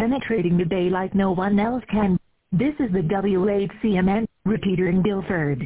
penetrating the bay like no one else can. This is the WHCMN repeater in Guilford.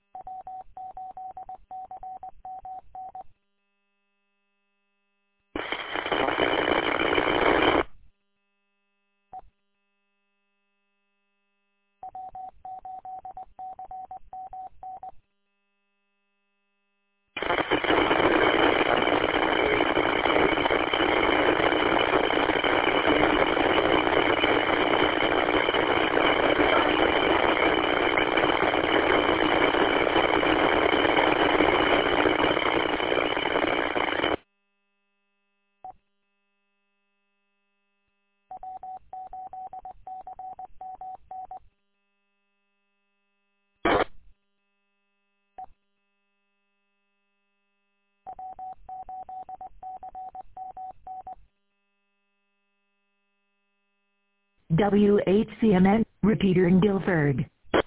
WHCMN repeater in Guilford.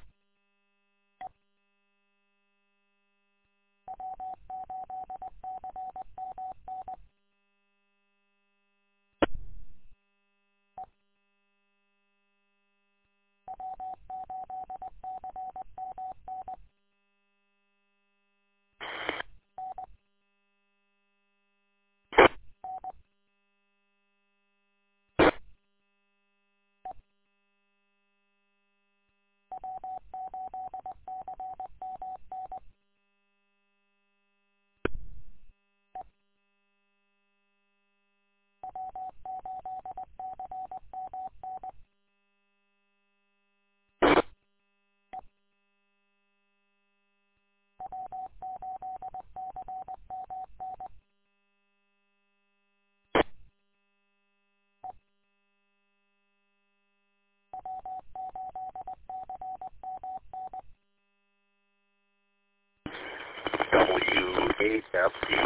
WHFC.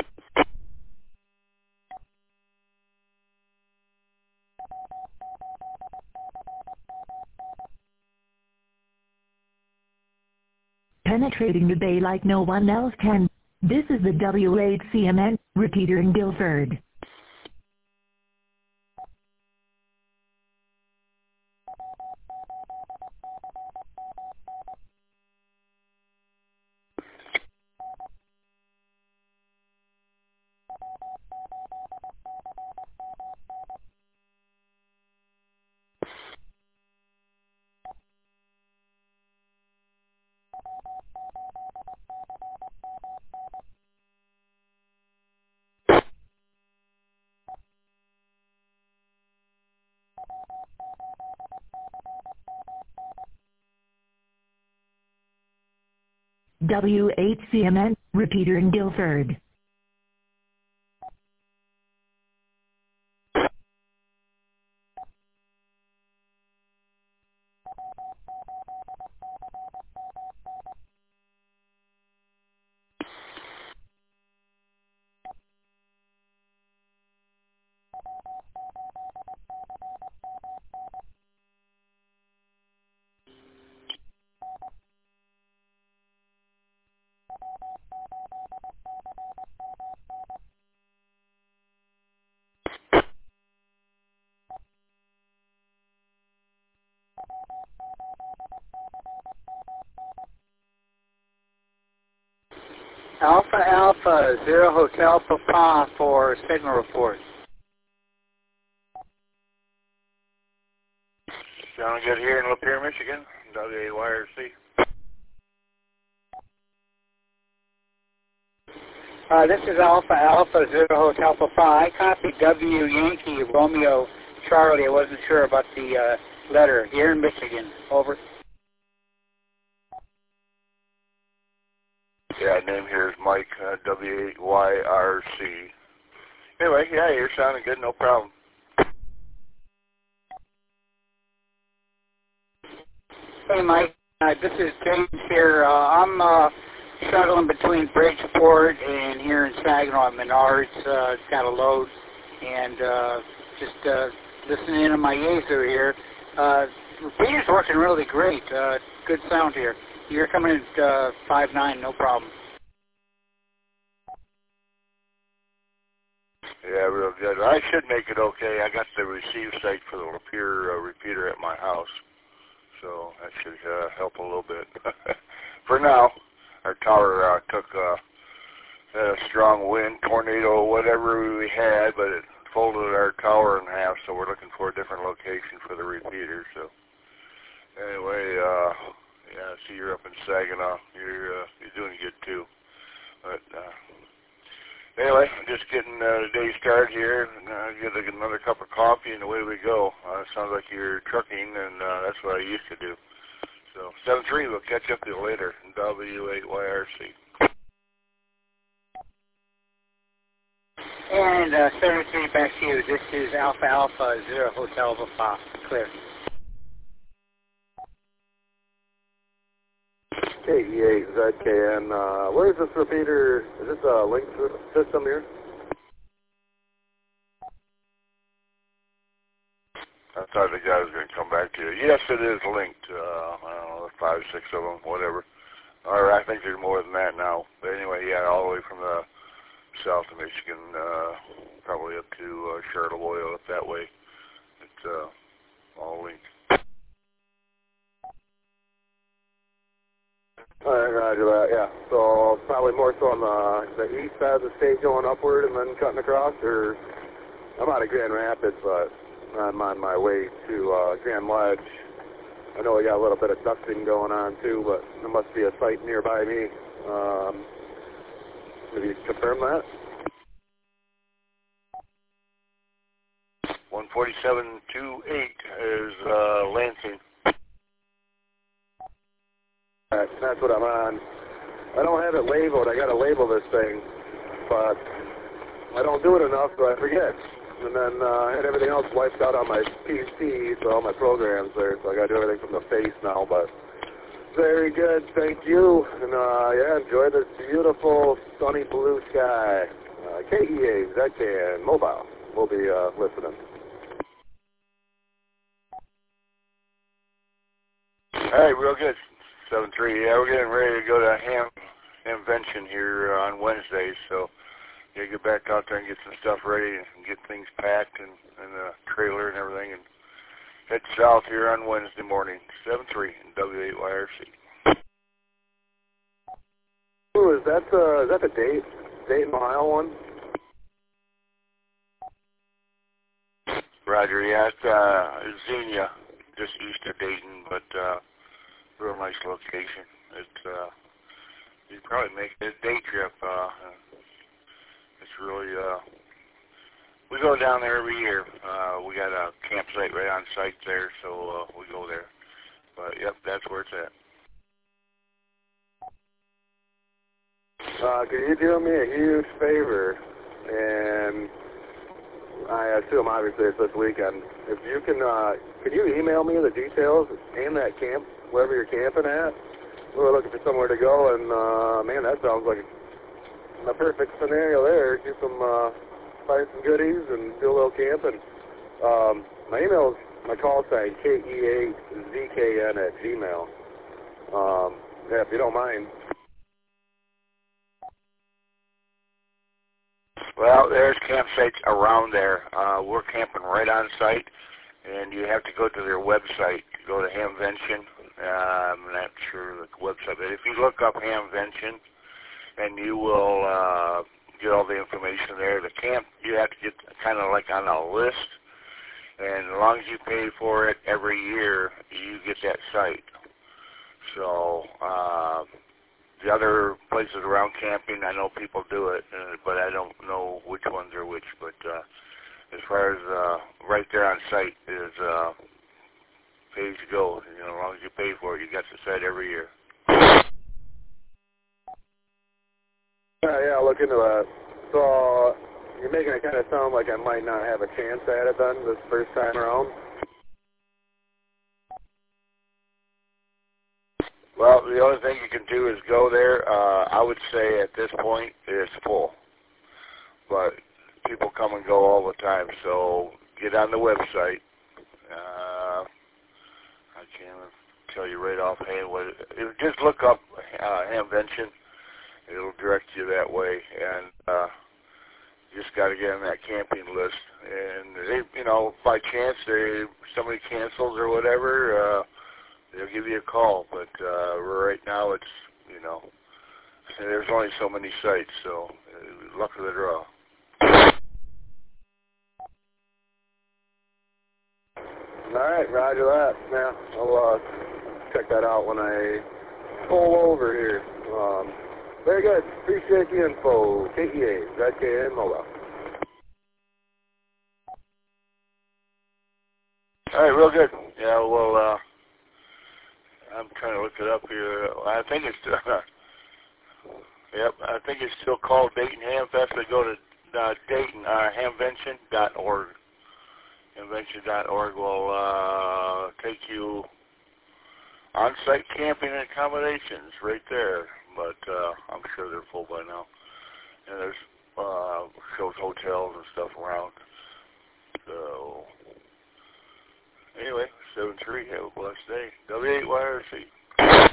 Penetrating the bay like no one else can. This is the WHCMN repeater in Guilford. WHCMN repeater in Guilford. Alpha Alpha, 0 Hotel Papa for signal report. Sound good here in Lapeer, Michigan, WAYRC. This is Alpha Alpha, 0 Hotel Papa. I copied W Yankee Romeo Charlie. I wasn't sure about the letter. Here in Michigan. Over. Yeah, name here is Mike, WAYRC. Anyway, yeah, you're sounding good, no problem. Hey, Mike. This is James here. I'm shuttling between Bridgeport and here in Saginaw at Menards. It's got a load. And just listening in on my Yaesu here. Repeater's working really great. Good sound here. You're coming in at 5.9, no problem. Yeah, real good. I should make it okay. I got the receive site for the repeater at my house, so that should help a little bit. For now, our tower took a strong wind, tornado, whatever we had, but it folded our tower in half, so we're looking for a different location for the repeater. So anyway, yeah, I see you're up in Saginaw. You're doing good too. But anyway, I'm just getting the day started here. Get another cup of coffee, and away we go. Sounds like you're trucking, and that's what I used to do. So 7-3, we'll catch up to you later. W8YRC. And 7-3, back to you. This is Alpha Alpha 0 Hotel Alpha. Clear. KE8ZKN. Where is this repeater? Is this a link system here? I thought the guy was going to come back to you. Yes, it is linked. I don't know, 5, 6 of them, whatever. Or I think there's more than that now. But anyway, yeah, all the way from the south of Michigan, probably up to Charlotte, up that way. It's all linked. All right, roger that, yeah. So probably more so on the east side of the state going upward and then cutting across, or I'm out of Grand Rapids, but I'm on my way to Grand Ledge. I know we got a little bit of dusting going on too, but there must be a site nearby me. Maybe you confirm that? 14728 is Lansing. That's what I'm on. I don't have it labeled. I got to label this thing, but I don't do it enough, so I forget. And then I had everything else wiped out on my PC, so all my programs there, so I got to do everything from the face now, but very good, thank you. And yeah, enjoy this beautiful sunny blue sky. KE8ZKN Mobile. We'll be listening. All right, real good. 7-3. Yeah, we're getting ready to go to Hamvention here on Wednesday, so yeah, get back out there and get some stuff ready and get things packed and the trailer and everything, and head south here on Wednesday morning. 7-3 in W8YRC. Ooh, is that the Dayton, Ohio one? Roger, yeah, it's Xenia, just east of Dayton, but real nice location. It's you probably make it a day trip. It's really we go down there every year. We got a campsite right on site there, so we go there. But yep, that's where it's at. Could you do me a huge favor? And I assume obviously it's this weekend. If you can you email me the details and that camp, wherever you're camping at? We're looking for somewhere to go, and man, that sounds like a perfect scenario there. Do some buy some goodies and do a little camping. My email is my call sign KE8ZKN@gmail. Yeah, if you don't mind. Well, there's campsites around there. We're camping right on site, and you have to go to their website. Go to Hamvention. I'm not sure the website, but if you look up Hamvention, and you will get all the information there. The camp, you have to get kind of like on a list, and as long as you pay for it every year, you get that site. So the other places around camping, I know people do it, but I don't know which ones are which. But as far as right there on site is pay as you go. You know, as long as you pay for it, you got the site every year. Yeah, I'll look into that. So you're making it kind of sound like I might not have a chance at it then this first time around. Well, the only thing you can do is go there. I would say at this point it's full, but people come and go all the time. So get on the website. I can't tell you right offhand what just look up Hamvention. It'll direct you that way, and You just got to get on that camping list. And they, by chance somebody cancels or whatever, they'll give you a call. But right now it's, there's only so many sites, so luck of the draw. All right, roger that. Yeah, I'll check that out when I pull over here. Very good. Appreciate the info. KEA, ZKN MOA. All right, real good. Yeah, well, I'm trying to look it up here. I think it's, I think it's still called Dayton Hamfest. They go to Dayton, hamvention.org. Hamvention.org will take you on-site camping and accommodations right there. But I'm sure they're full by now. And there's shows hotels and stuff around. So anyway, 7-3, have a blessed day. W8YRC.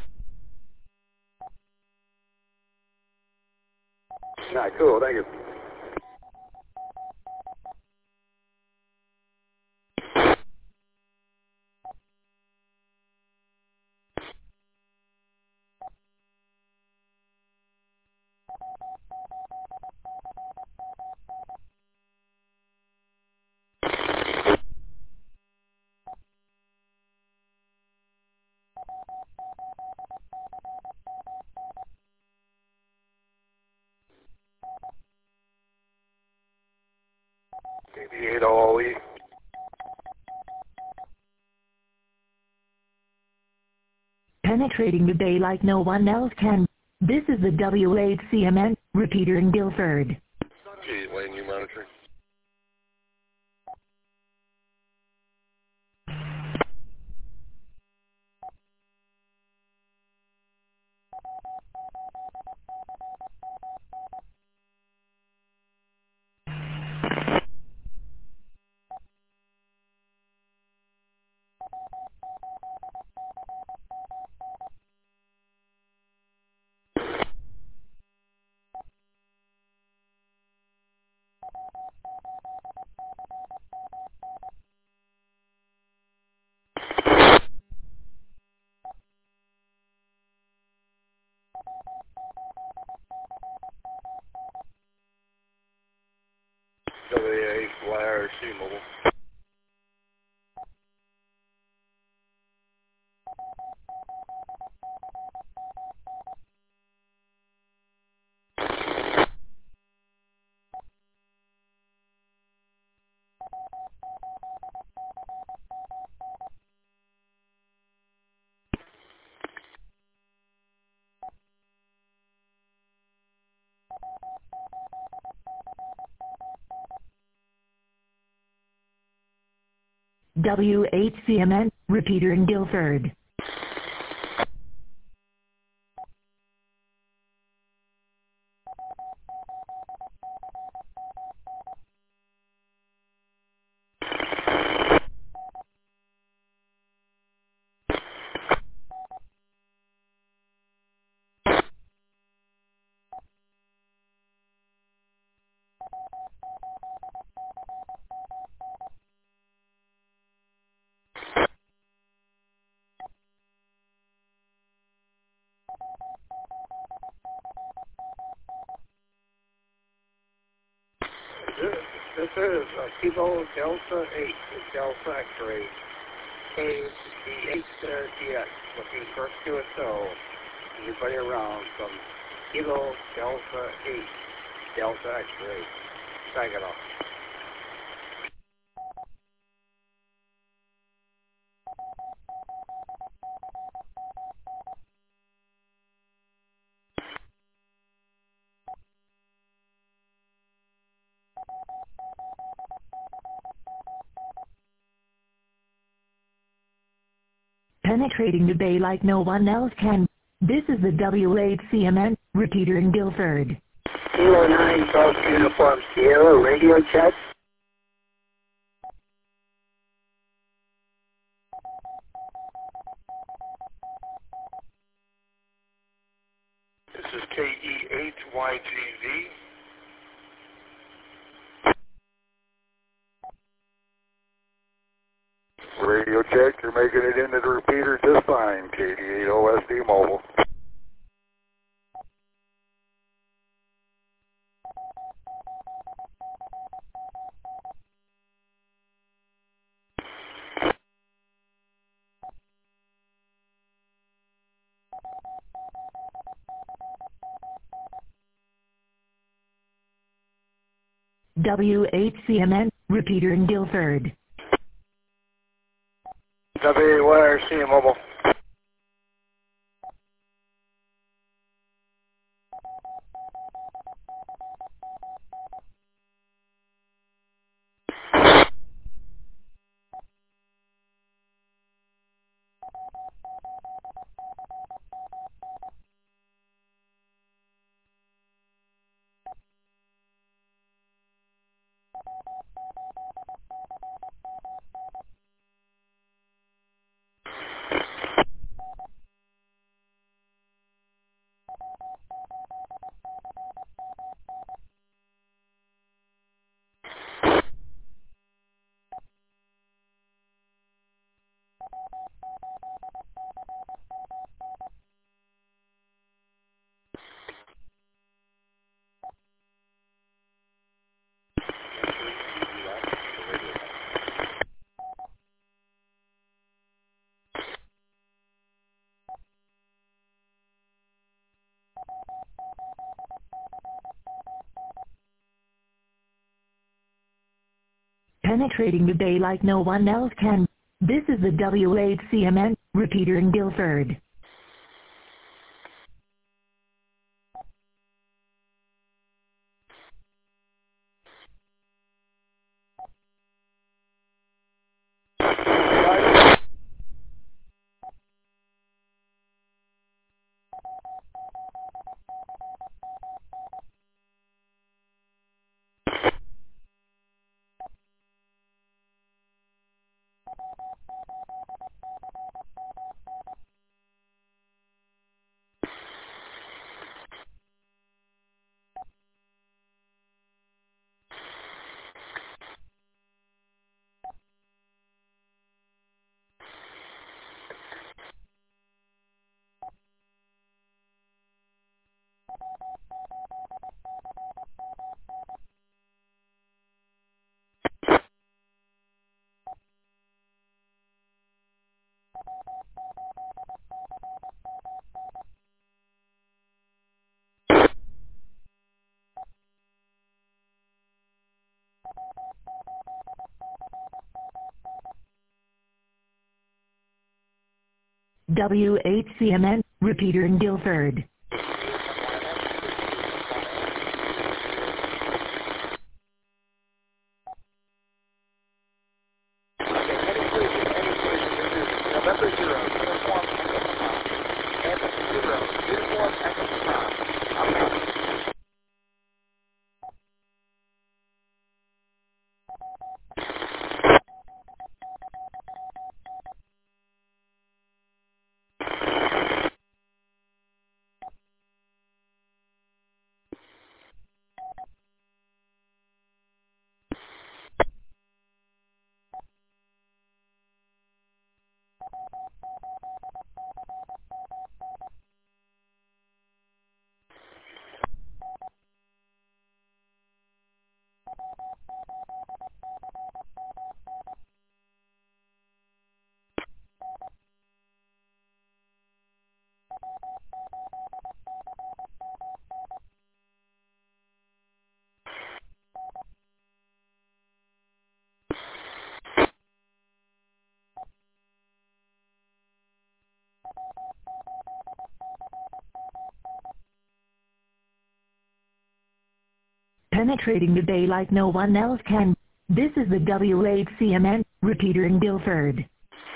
All right, cool. Thank you. KD8OE. Penetrating the bay like no one else can. This is the W8CMN repeater in Guilford. Okay, Wayne, you monitoring? W8YRC mobile. W8CMN repeater in Guilford. This is Kilo Delta 8, Delta X-ray, KD8DX, looking for QSO. Anybody around from Kilo Delta 8, Delta X-ray, Saginaw. Penetrating the bay like no one else can. This is the W8CMN repeater in Guilford. Kilo 9, South Uniform Sierra, radio check. This is KE8YGV. Radio check. You're making it into the repeater just fine, KD8OSD Mobile. WHCMN, repeater in Guilford. WYRC Mobile. Penetrating the bay like no one else can. This is the WHCMN, repeater in Guilford. WHCMN, repeater in Guilford. Penetrating the bay like no one else can. This is the WHCMN, repeater in Guilford.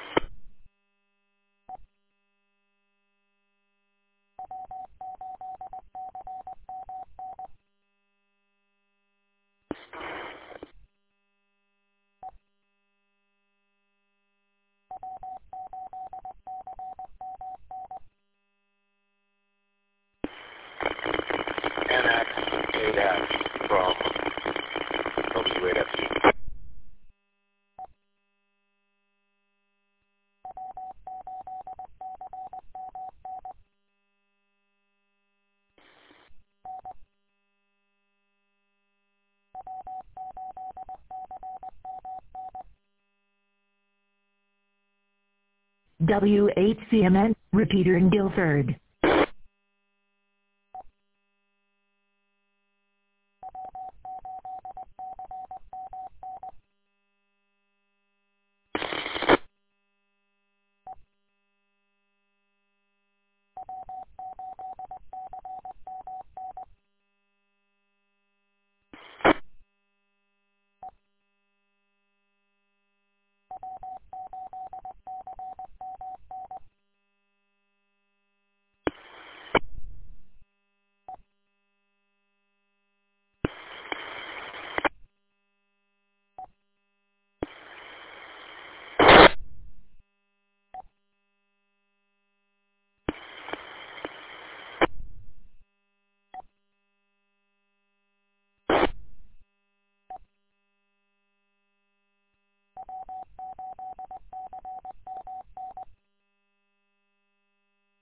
From WAFC. WHCMN, repeater in Guilford.